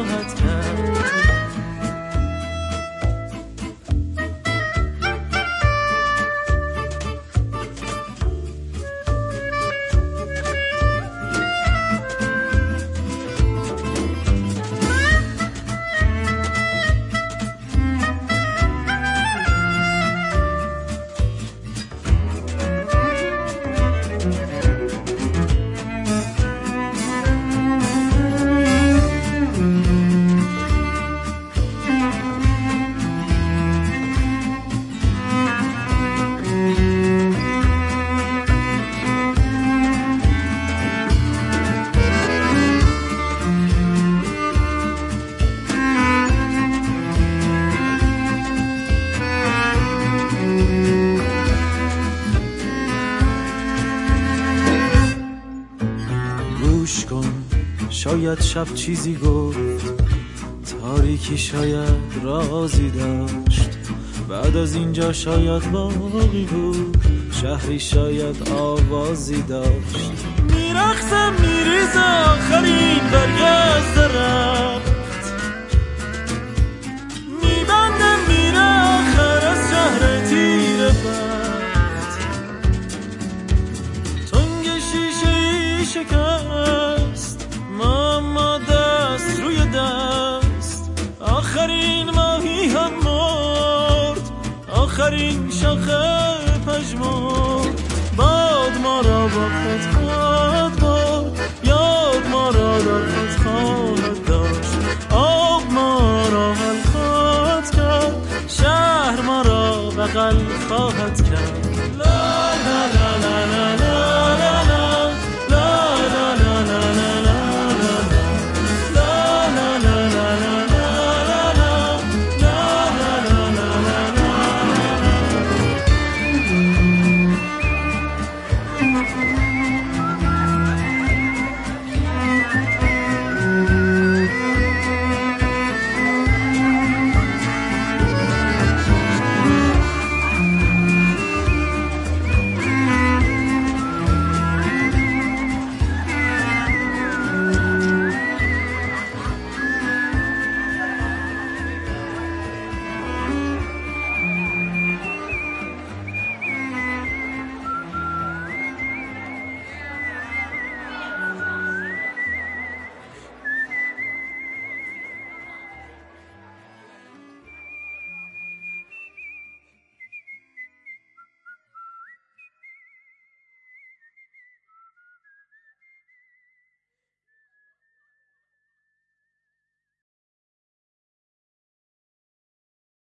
خواهد کرد. گوش کن شاید شب چیزی گفت، تاریکی شاید رازی داشت، بعد از اینجا شاید باقی بود، شهری شاید آوازی داشت. میرخصم میریز آخرین برگ از درخت، میبندم میره آخر از شهر تیر بخت. تنگ شیشه شکست ماما دست روی دست، آخرین ماهی هم مرد، آخرین شاخه پژمرد. باد ما را با خود خواهد برد، یاد ما را در خود خواهد داشت، آب ما را حل خواهد کرد، شهر ما را بغل خواهد کرد.